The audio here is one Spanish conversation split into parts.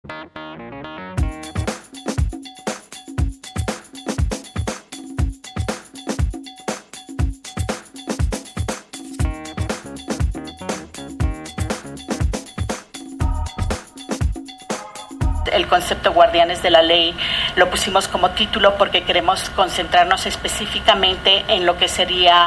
El concepto guardianes de la ley lo pusimos como título porque queremos concentrarnos específicamente en lo que sería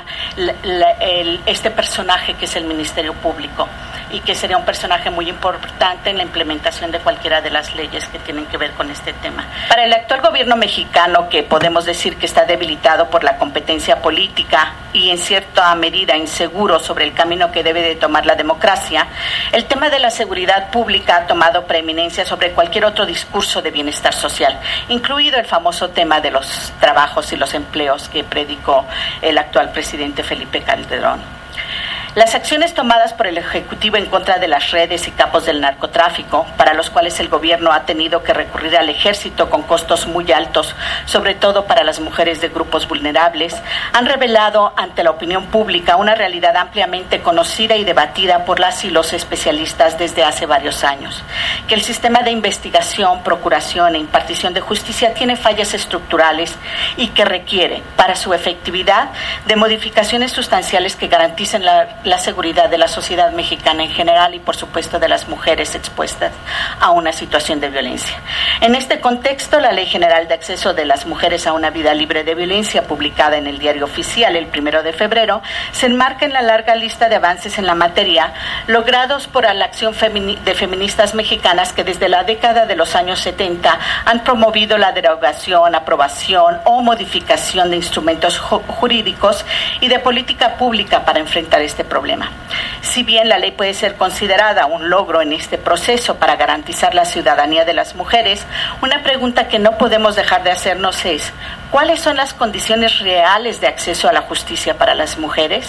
este personaje que es el Ministerio Público, y que sería un personaje muy importante en la implementación de cualquiera de las leyes que tienen que ver con este tema. Para el actual gobierno mexicano, que podemos decir que está debilitado por la competencia política y en cierta medida inseguro sobre el camino que debe de tomar la democracia, el tema de la seguridad pública ha tomado preeminencia sobre cualquier otro discurso de bienestar social, incluido el famoso tema de los trabajos y los empleos que predicó el actual presidente Felipe Calderón. Las acciones tomadas por el Ejecutivo en contra de las redes y capos del narcotráfico, para los cuales el gobierno ha tenido que recurrir al ejército con costos muy altos, sobre todo para las mujeres de grupos vulnerables, han revelado ante la opinión pública una realidad ampliamente conocida y debatida por las y los especialistas desde hace varios años, que el sistema de investigación, procuración e impartición de justicia tiene fallas estructurales y que requiere, para su efectividad, de modificaciones sustanciales que garanticen la seguridad de la sociedad mexicana en general y, por supuesto, de las mujeres expuestas a una situación de violencia. En este contexto, la Ley General de Acceso de las Mujeres a una Vida Libre de Violencia, publicada en el Diario Oficial el 1 de febrero, se enmarca en la larga lista de avances en la materia logrados por la acción de feministas mexicanas que desde la década de los años 70 han promovido la derogación, aprobación o modificación de instrumentos jurídicos y de política pública para enfrentar este problema. Si bien la ley puede ser considerada un logro en este proceso para garantizar la ciudadanía de las mujeres, una pregunta que no podemos dejar de hacernos es: ¿cuáles son las condiciones reales de acceso a la justicia para las mujeres?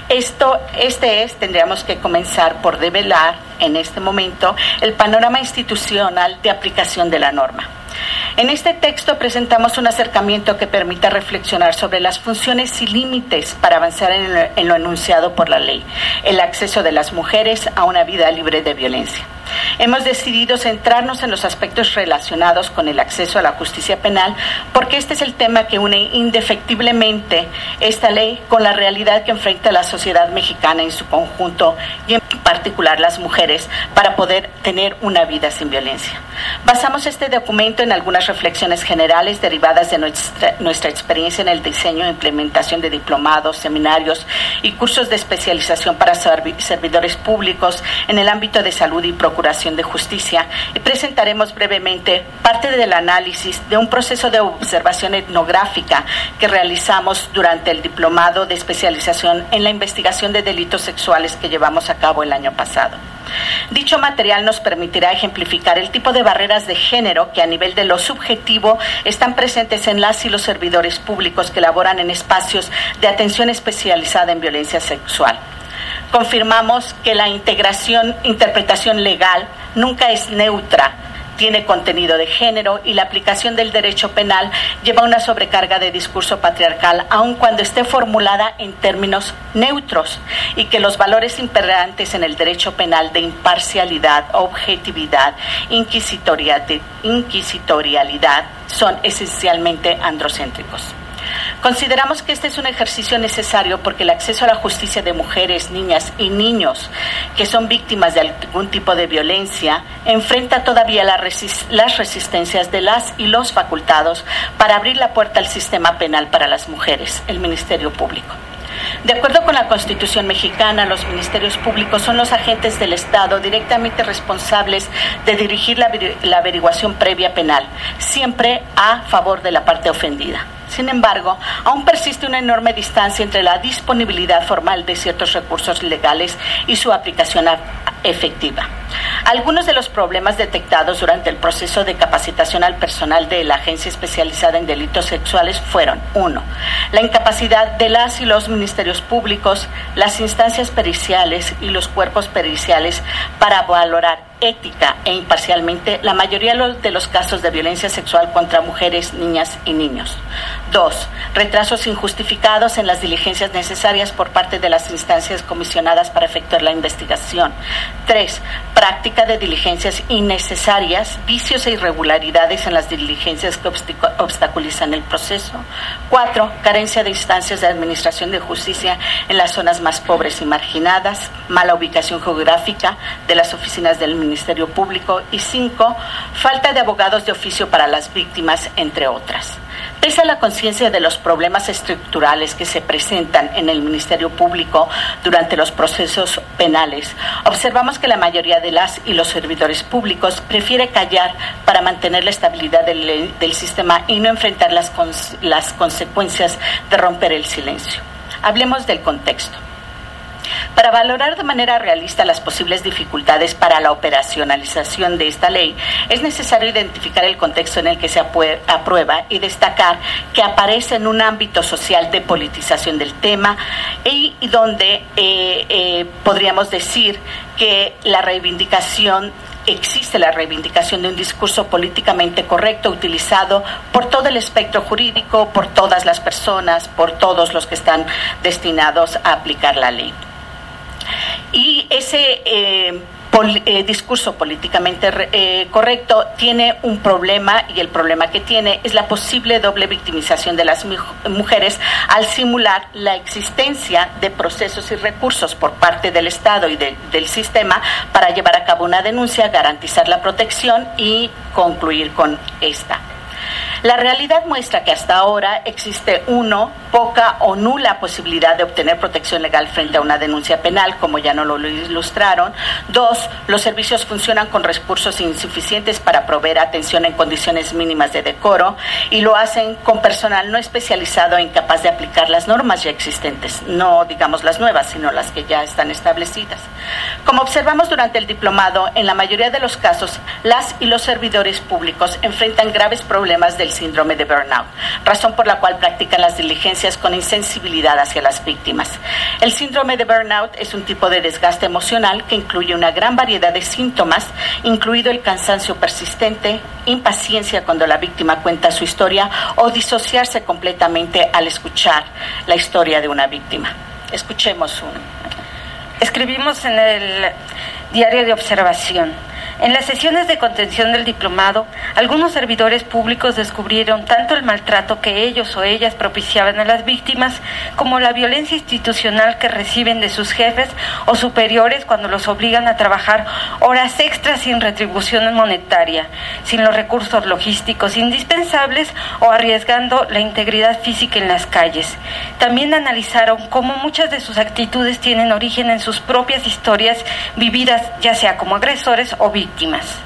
Tendríamos que comenzar por develar en este momento el panorama institucional de aplicación de la norma. En este texto presentamos un acercamiento que permita reflexionar sobre las funciones y límites para avanzar en lo enunciado por la ley, el acceso de las mujeres a una vida libre de violencia. Hemos decidido centrarnos en los aspectos relacionados con el acceso a la justicia penal porque este es el tema que une indefectiblemente esta ley con la realidad que enfrenta la sociedad mexicana en su conjunto y en particular las mujeres para poder tener una vida sin violencia. Basamos este documento en algunas reflexiones generales derivadas de nuestra experiencia en el diseño e implementación de diplomados, seminarios y cursos de especialización para servidores públicos en el ámbito de salud y procuración de justicia, y presentaremos brevemente parte del análisis de un proceso de observación etnográfica que realizamos durante el diplomado de especialización en la investigación de delitos sexuales que llevamos a cabo el año pasado. Dicho material nos permitirá ejemplificar el tipo de barreras de género que a nivel de lo subjetivo están presentes en las y los servidores públicos que laboran en espacios de atención especializada en violencia sexual. Confirmamos que la interpretación legal nunca es neutra, tiene contenido de género y la aplicación del derecho penal lleva una sobrecarga de discurso patriarcal aun cuando esté formulada en términos neutros, y que los valores imperantes en el derecho penal de imparcialidad, objetividad, inquisitorialidad son esencialmente androcéntricos. Consideramos que este es un ejercicio necesario porque el acceso a la justicia de mujeres, niñas y niños que son víctimas de algún tipo de violencia enfrenta todavía las resistencias de las y los facultados para abrir la puerta al sistema penal para las mujeres, el Ministerio Público. De acuerdo con la Constitución mexicana, los ministerios públicos son los agentes del Estado directamente responsables de dirigir la averiguación previa penal, siempre a favor de la parte ofendida. Sin embargo, aún persiste una enorme distancia entre la disponibilidad formal de ciertos recursos legales y su aplicación efectiva. Algunos de los problemas detectados durante el proceso de capacitación al personal de la Agencia Especializada en Delitos Sexuales fueron: 1. La incapacidad de las y los ministerios públicos, las instancias periciales y los cuerpos periciales para valorar ética e imparcialmente la mayoría de los casos de violencia sexual contra mujeres, niñas y niños. 2. Retrasos injustificados en las diligencias necesarias por parte de las instancias comisionadas para efectuar la investigación. 3. Práctica de diligencias innecesarias, vicios e irregularidades en las diligencias que obstaculizan el proceso. 4. Carencia de instancias de administración de justicia en las zonas más pobres y marginadas, mala ubicación geográfica de las oficinas del Ministerio Público. Y 5. Falta de abogados de oficio para las víctimas, entre otras. Pese a la conciencia de los problemas estructurales que se presentan en el Ministerio Público durante los procesos penales, observamos que la mayoría de las y los servidores públicos prefiere callar para mantener la estabilidad del sistema y no enfrentar las consecuencias de romper el silencio. Hablemos del contexto. Para valorar de manera realista las posibles dificultades para la operacionalización de esta ley, es necesario identificar el contexto en el que se aprueba y destacar que aparece en un ámbito social de politización del tema y donde podríamos decir que existe la reivindicación de un discurso políticamente correcto utilizado por todo el espectro jurídico, por todas las personas, por todos los que están destinados a aplicar la ley. Y ese discurso políticamente correcto tiene un problema, y el problema que tiene es la posible doble victimización de las mujeres al simular la existencia de procesos y recursos por parte del Estado y del sistema para llevar a cabo una denuncia, garantizar la protección y concluir con esta. La realidad muestra que hasta ahora existe poca o nula posibilidad de obtener protección legal frente a una denuncia penal, como ya nos lo ilustraron. 2, los servicios funcionan con recursos insuficientes para proveer atención en condiciones mínimas de decoro y lo hacen con personal no especializado e incapaz de aplicar las normas ya existentes, no digamos las nuevas, sino las que ya están establecidas. Como observamos durante el diplomado, en la mayoría de los casos, las y los servidores públicos enfrentan graves problemas del síndrome de burnout, razón por la cual practican las diligencias con insensibilidad hacia las víctimas. El síndrome de burnout es un tipo de desgaste emocional que incluye una gran variedad de síntomas, incluido el cansancio persistente, impaciencia cuando la víctima cuenta su historia o disociarse completamente al escuchar la historia de una víctima. Escuchemos Escribimos en el diario de observación: en las sesiones de contención del diplomado, algunos servidores públicos descubrieron tanto el maltrato que ellos o ellas propiciaban a las víctimas como la violencia institucional que reciben de sus jefes o superiores cuando los obligan a trabajar horas extras sin retribución monetaria, sin los recursos logísticos indispensables o arriesgando la integridad física en las calles. También analizaron cómo muchas de sus actitudes tienen origen en sus propias historias vividas, ya sea como agresores o víctimas.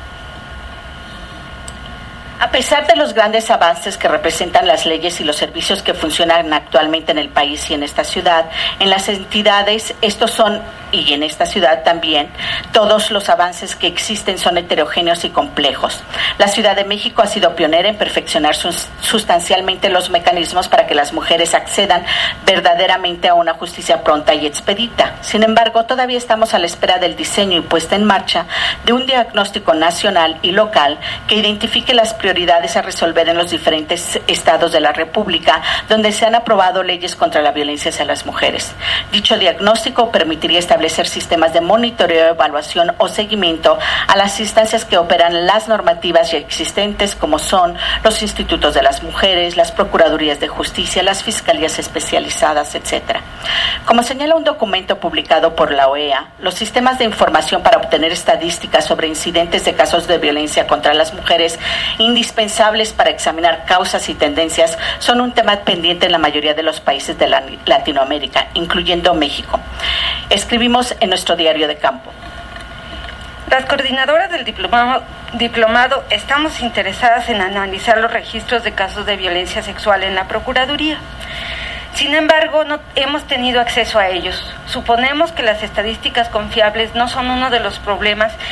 A pesar de los grandes avances que representan las leyes y los servicios que funcionan actualmente en el país y en esta ciudad, en las entidades, estos son, y en esta ciudad también, todos los avances que existen son heterogéneos y complejos. La Ciudad de México ha sido pionera en perfeccionar sustancialmente los mecanismos para que las mujeres accedan verdaderamente a una justicia pronta y expedita. Sin embargo, todavía estamos a la espera del diseño y puesta en marcha de un diagnóstico nacional y local que identifique las prioridades a resolver en los diferentes estados de la República, donde se han aprobado leyes contra la violencia hacia las mujeres. Dicho diagnóstico permitiría establecer sistemas de monitoreo, evaluación o seguimiento a las instancias que operan las normativas ya existentes, como son los institutos de las mujeres, las procuradurías de justicia, las fiscalías especializadas, etc. Como señala un documento publicado por la OEA, los sistemas de información para obtener estadísticas sobre incidentes de casos de violencia contra las mujeres indispensables para examinar causas y tendencias son un tema pendiente en la mayoría de los países de Latinoamérica, incluyendo México. Escribimos en nuestro diario de campo: las coordinadoras del diplomado estamos interesadas en analizar los registros de casos de violencia sexual en la Procuraduría. Sin embargo, no hemos tenido acceso a ellos. Suponemos que las estadísticas confiables no son uno de los problemas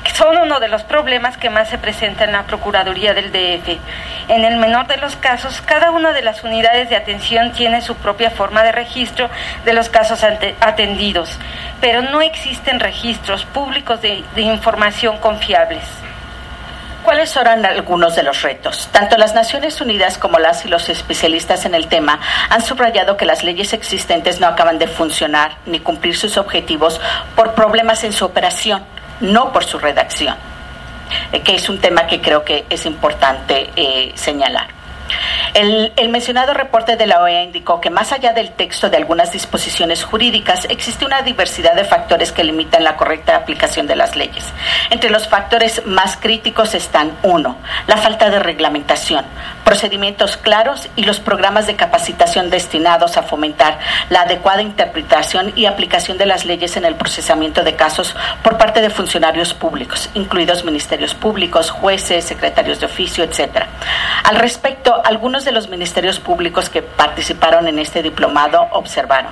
son uno de los problemas que más se presenta en la Procuraduría del DF. En el menor de los casos, cada una de las unidades de atención tiene su propia forma de registro de los casos atendidos, pero no existen registros públicos de información confiables. ¿Cuáles eran algunos de los retos? Tanto las Naciones Unidas como las y los especialistas en el tema han subrayado que las leyes existentes no acaban de funcionar ni cumplir sus objetivos por problemas en su operación, no por su redacción, que es un tema que creo que es importante señalar. El mencionado reporte de la OEA indicó que más allá del texto de algunas disposiciones jurídicas, existe una diversidad de factores que limitan la correcta aplicación de las leyes. Entre los factores más críticos están: 1. La falta de reglamentación, procedimientos claros y los programas de capacitación destinados a fomentar la adecuada interpretación y aplicación de las leyes en el procesamiento de casos por parte de funcionarios públicos, incluidos ministerios públicos, jueces, secretarios de oficio, etc. Al respecto, algunos de los ministerios públicos que participaron en este diplomado observaron: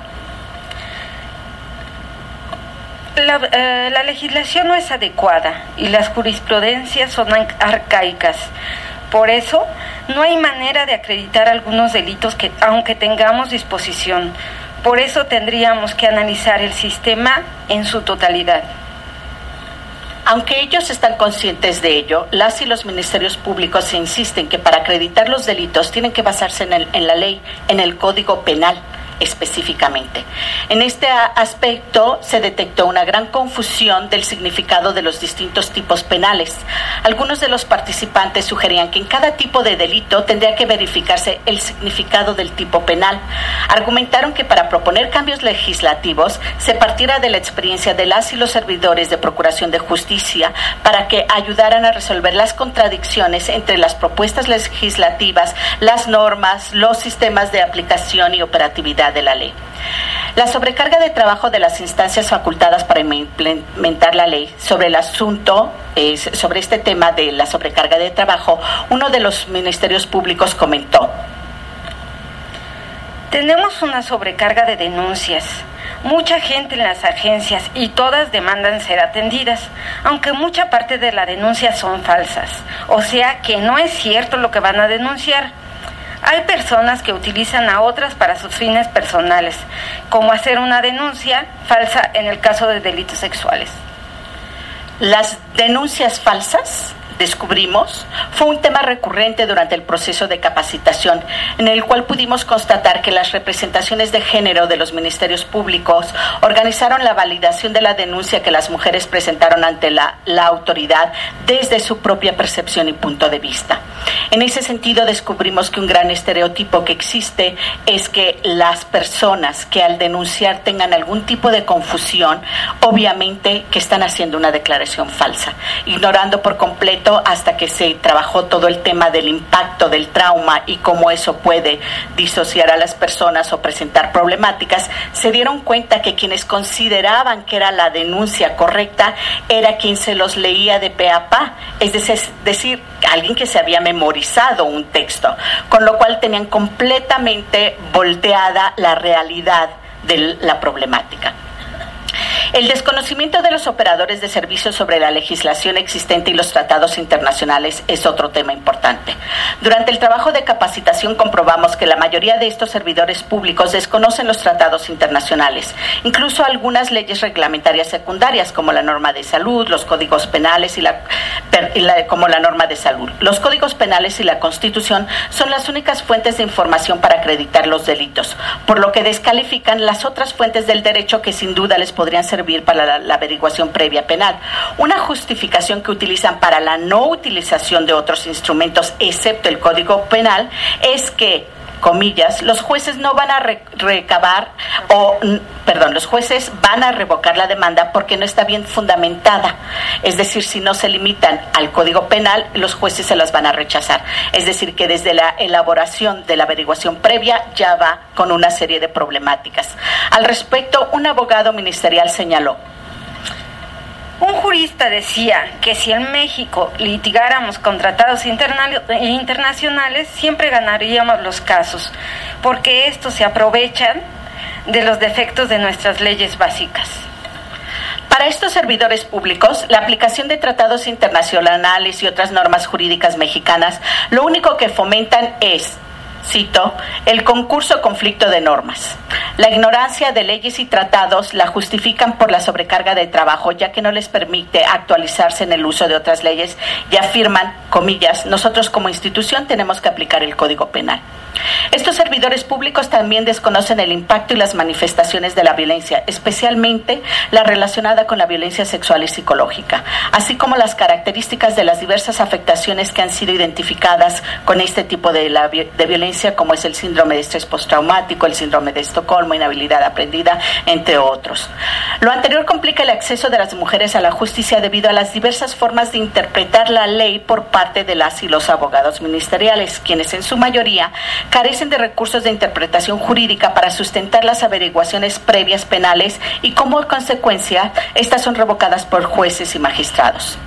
la legislación no es adecuada y las jurisprudencias son arcaicas. Por eso, no hay manera de acreditar algunos delitos que, aunque tengamos disposición. Por eso tendríamos que analizar el sistema en su totalidad. Aunque ellos están conscientes de ello, las y los ministerios públicos insisten que para acreditar los delitos tienen que basarse en la ley, en el Código Penal específicamente. En este aspecto se detectó una gran confusión del significado de los distintos tipos penales. Algunos de los participantes sugerían que en cada tipo de delito tendría que verificarse el significado del tipo penal. Argumentaron que para proponer cambios legislativos se partiera de la experiencia de las y los servidores de Procuración de Justicia para que ayudaran a resolver las contradicciones entre las propuestas legislativas, las normas, los sistemas de aplicación y operatividad de la ley. La sobrecarga de trabajo de las instancias facultadas para implementar la ley. Sobre el asunto, sobre este tema de la sobrecarga de trabajo, uno de los ministerios públicos comentó: tenemos una sobrecarga de denuncias, mucha gente en las agencias y todas demandan ser atendidas, aunque mucha parte de la denuncia son falsas, o sea que no es cierto lo que van a denunciar. Hay personas que utilizan a otras para sus fines personales, como hacer una denuncia falsa en el caso de delitos sexuales. Las denuncias falsas, descubrimos, fue un tema recurrente durante el proceso de capacitación, en el cual pudimos constatar que las representaciones de género de los ministerios públicos organizaron la validación de la denuncia que las mujeres presentaron ante la autoridad desde su propia percepción y punto de vista. En ese sentido, descubrimos que un gran estereotipo que existe es que las personas que al denunciar tengan algún tipo de confusión, obviamente que están haciendo una declaración falsa, ignorando por completo hasta que se trabajó todo el tema del impacto del trauma y cómo eso puede disociar a las personas o presentar problemáticas. Se dieron cuenta que quienes consideraban que era la denuncia correcta era quien se los leía de pe a pa, es decir, alguien que se había memorizado un texto, con lo cual tenían completamente volteada la realidad de la problemática. El desconocimiento de los operadores de servicios sobre la legislación existente y los tratados internacionales es otro tema importante. Durante el trabajo de capacitación comprobamos que la mayoría de estos servidores públicos desconocen los tratados internacionales, incluso algunas leyes reglamentarias secundarias como la norma de salud, los códigos penales como la norma de salud. Los códigos penales y la Constitución son las únicas fuentes de información para acreditar los delitos, por lo que descalifican las otras fuentes del derecho que sin duda les podrían servir para la averiguación previa penal. Una justificación que utilizan para la no utilización de otros instrumentos excepto el Código Penal es que, comillas, los jueces no van a los jueces van a revocar la demanda porque no está bien fundamentada. Es decir, si no se limitan al Código Penal, los jueces se las van a rechazar. Es decir, que desde la elaboración de la averiguación previa ya va con una serie de problemáticas. Al respecto, un abogado ministerial señaló: un jurista decía que si en México litigáramos con tratados internacionales, siempre ganaríamos los casos, porque estos se aprovechan de los defectos de nuestras leyes básicas. Para estos servidores públicos, la aplicación de tratados internacionales y otras normas jurídicas mexicanas lo único que fomentan es, cito, el concurso conflicto de normas. La ignorancia de leyes y tratados la justifican por la sobrecarga de trabajo, ya que no les permite actualizarse en el uso de otras leyes y afirman, comillas, nosotros como institución tenemos que aplicar el Código Penal. Estos servidores públicos también desconocen el impacto y las manifestaciones de la violencia, especialmente la relacionada con la violencia sexual y psicológica, así como las características de las diversas afectaciones que han sido identificadas con este tipo de violencia, como es el síndrome de estrés postraumático, el síndrome de Estocolmo, inhabilidad aprendida, entre otros. Lo anterior complica el acceso de las mujeres a la justicia debido a las diversas formas de interpretar la ley por parte de las y los abogados ministeriales, quienes en su mayoría carecen de recursos de interpretación jurídica para sustentar las averiguaciones previas penales y como consecuencia, estas son revocadas por jueces y magistrados.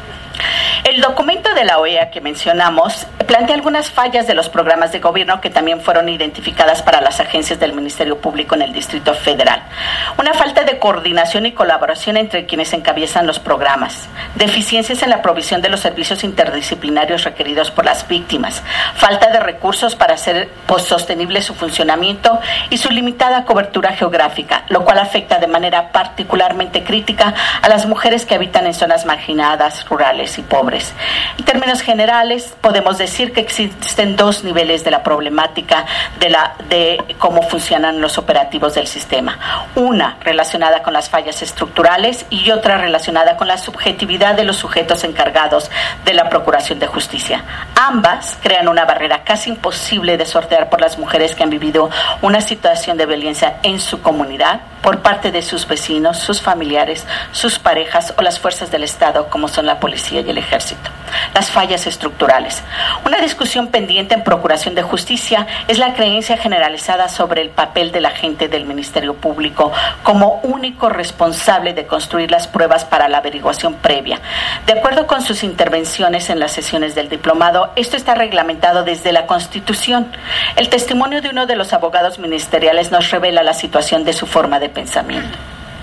El documento de la OEA que mencionamos plantea algunas fallas de los programas de gobierno que también fueron identificadas para las agencias del Ministerio Público en el Distrito Federal. Una falta de coordinación y colaboración entre quienes encabezan los programas, deficiencias en la provisión de los servicios interdisciplinarios requeridos por las víctimas, falta de recursos para hacer sostenible su funcionamiento y su limitada cobertura geográfica, lo cual afecta de manera particularmente crítica a las mujeres que habitan en zonas marginadas, rurales y pobres. En términos generales, podemos decir que existen dos niveles de la problemática de cómo funcionan los operativos del sistema. Una relacionada con las fallas estructurales y otra relacionada con la subjetividad de los sujetos encargados de la procuración de justicia. Ambas crean una barrera casi imposible de sortear por las mujeres que han vivido una situación de violencia en su comunidad por parte de sus vecinos, sus familiares, sus parejas o las fuerzas del Estado, como son la policía y el ejército. Las fallas estructurales. Una discusión pendiente en procuración de justicia es la creencia generalizada sobre el papel del agente del Ministerio Público como único responsable de construir las pruebas para la averiguación previa. De acuerdo con sus intervenciones en las sesiones del diplomado, esto está reglamentado desde la Constitución. El testimonio de uno de los abogados ministeriales nos revela la situación de su forma de pensamiento.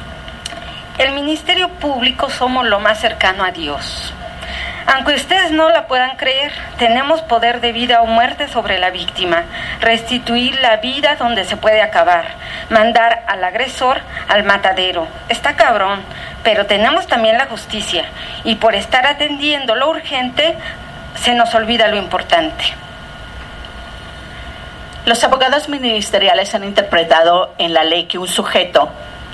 El Ministerio Público somos lo más cercano a Dios. Aunque ustedes no la puedan creer, tenemos poder de vida o muerte sobre la víctima, restituir la vida donde se puede acabar, mandar al agresor al matadero. Está cabrón, pero tenemos también la justicia, y por estar atendiendo lo urgente, se nos olvida lo importante. Los abogados ministeriales han interpretado en la ley que un sujeto,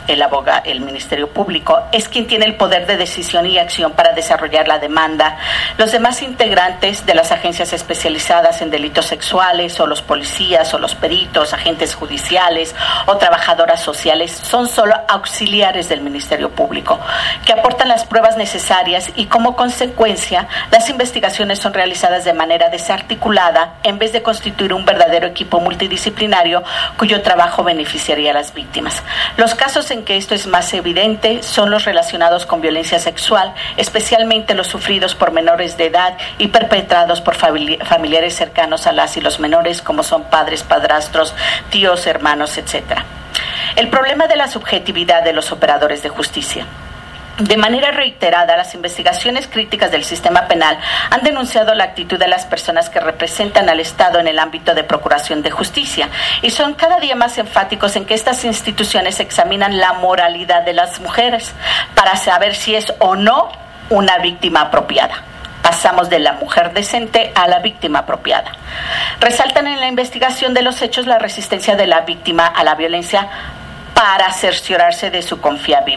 el Ministerio Público, es quien tiene el poder de decisión y acción para desarrollar la demanda. Los demás integrantes de las agencias especializadas en delitos sexuales, o los policías, o los peritos, agentes judiciales o trabajadoras sociales, son solo auxiliares del Ministerio Público, que aportan las pruebas necesarias y como consecuencia las investigaciones son realizadas de manera desarticulada en vez de constituir un verdadero equipo multidisciplinario cuyo trabajo beneficiaría a las víctimas. Los casos en que esto es más evidente son los relacionados con violencia sexual, especialmente los sufridos por menores de edad y perpetrados por familiares cercanos a las y los menores, como son padres, padrastros, tíos, hermanos, etc. El problema de la subjetividad de los operadores de justicia. De manera reiterada, las investigaciones críticas del sistema penal han denunciado la actitud de las personas que representan al Estado en el ámbito de procuración de justicia y son cada día más enfáticos en que estas instituciones examinan la moralidad de las mujeres para saber si es o no una víctima apropiada. Pasamos de la mujer decente a la víctima apropiada. Resaltan en la investigación de los hechos la resistencia de la víctima a la violencia para cerciorarse de su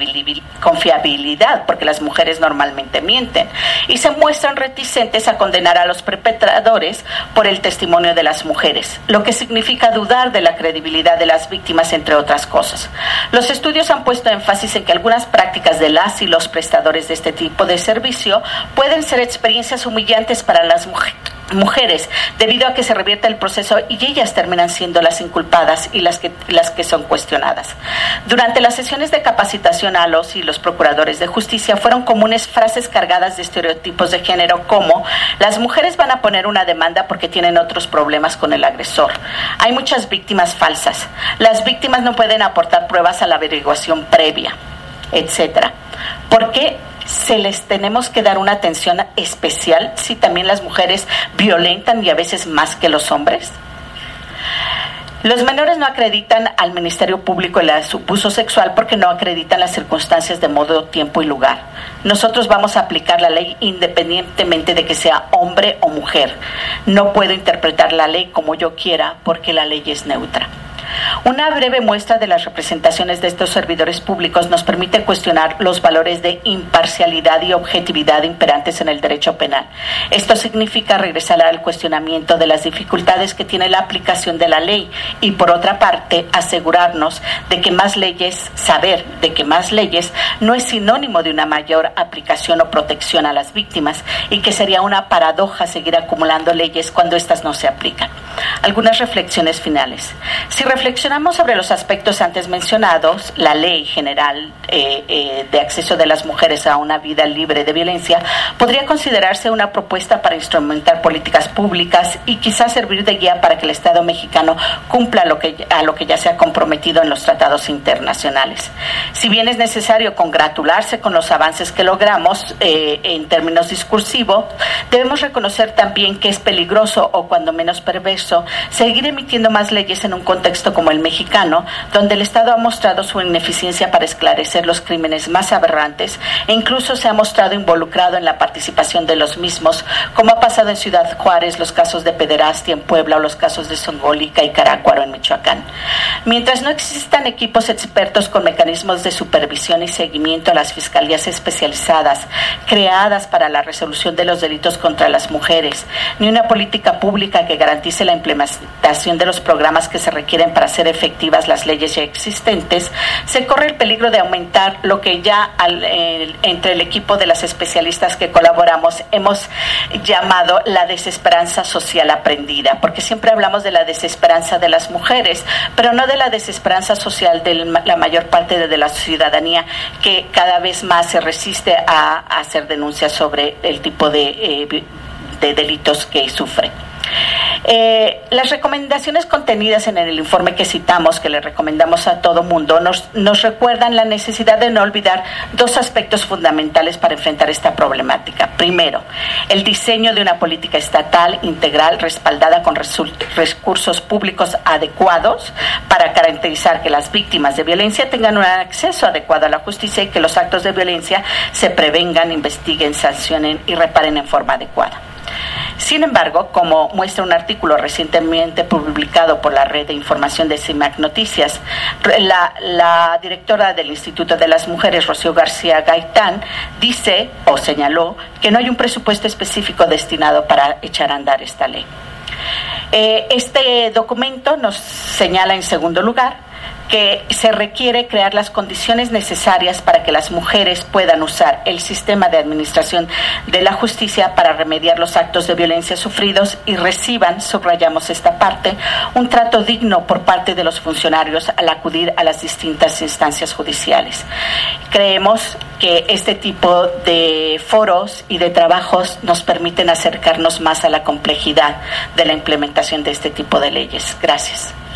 confiabilidad, porque las mujeres normalmente mienten, y se muestran reticentes a condenar a los perpetradores por el testimonio de las mujeres, lo que significa dudar de la credibilidad de las víctimas, entre otras cosas. Los estudios han puesto énfasis en que algunas prácticas de las y los prestadores de este tipo de servicio pueden ser experiencias humillantes para las mujeres, debido a que se revierte el proceso y ellas terminan siendo las inculpadas y las que son cuestionadas. Durante las sesiones de capacitación a los y los procuradores de justicia fueron comunes frases cargadas de estereotipos de género como: las mujeres van a poner una demanda porque tienen otros problemas con el agresor, hay muchas víctimas falsas, las víctimas no pueden aportar pruebas a la averiguación previa, etcétera. ¿Por qué se les tenemos que dar una atención especial si también las mujeres violentan y a veces más que los hombres? Los menores no acreditan al Ministerio Público el abuso sexual porque no acreditan las circunstancias de modo, tiempo y lugar. Nosotros vamos a aplicar la ley independientemente de que sea hombre o mujer. No puedo interpretar la ley como yo quiera porque la ley es neutra. Una breve muestra de las representaciones de estos servidores públicos nos permite cuestionar los valores de imparcialidad y objetividad imperantes en el derecho penal. Esto significa regresar al cuestionamiento de las dificultades que tiene la aplicación de la ley y, por otra parte, asegurarnos de que más leyes, saber de que más leyes no es sinónimo de una mayor aplicación o protección a las víctimas y que sería una paradoja seguir acumulando leyes cuando éstas no se aplican. Algunas reflexiones finales. Si reflexionamos sobre los aspectos antes mencionados, la Ley General de Acceso de las Mujeres a una Vida Libre de Violencia podría considerarse una propuesta para instrumentar políticas públicas y quizás servir de guía para que el Estado mexicano cumpla a lo que ya se ha comprometido en los tratados internacionales. Si bien es necesario congratularse con los avances que logramos en términos discursivos, debemos reconocer también que es peligroso o cuando menos perverso seguir emitiendo más leyes en un contexto como el mexicano, donde el Estado ha mostrado su ineficiencia para esclarecer los crímenes más aberrantes e incluso se ha mostrado involucrado en la participación de los mismos, como ha pasado en Ciudad Juárez, los casos de pederastia en Puebla o los casos de Zongolica y Carácuaro en Michoacán. Mientras no existan equipos expertos con mecanismos de supervisión y seguimiento a las fiscalías especializadas creadas para la resolución de los delitos contra las mujeres, ni una política pública que garantice la implementación de los programas que se requieren para hacer efectivas las leyes ya existentes, se corre el peligro de aumentar lo que ya entre el equipo de las especialistas que colaboramos hemos llamado la desesperanza social aprendida, porque siempre hablamos de la desesperanza de las mujeres, pero no de la desesperanza social de la mayor parte de la ciudadanía que cada vez más se resiste a hacer denuncias sobre el tipo de delitos que sufre. Las recomendaciones contenidas en el informe que citamos, que le recomendamos a todo mundo, nos recuerdan la necesidad de no olvidar dos aspectos fundamentales para enfrentar esta problemática. Primero, el diseño de una política estatal integral respaldada con recursos públicos adecuados para garantizar que las víctimas de violencia tengan un acceso adecuado a la justicia y que los actos de violencia se prevengan, investiguen, sancionen y reparen en forma adecuada. Sin embargo, como muestra un artículo recientemente publicado por la red de información de CIMAC Noticias, la directora del Instituto de las Mujeres, Rocío García Gaitán, dice o señaló que no hay un presupuesto específico destinado para echar a andar esta ley. Este documento nos señala, en segundo lugar, que se requiere crear las condiciones necesarias para que las mujeres puedan usar el sistema de administración de la justicia para remediar los actos de violencia sufridos y reciban, subrayamos esta parte, un trato digno por parte de los funcionarios al acudir a las distintas instancias judiciales. Creemos que este tipo de foros y de trabajos nos permiten acercarnos más a la complejidad de la implementación de este tipo de leyes. Gracias.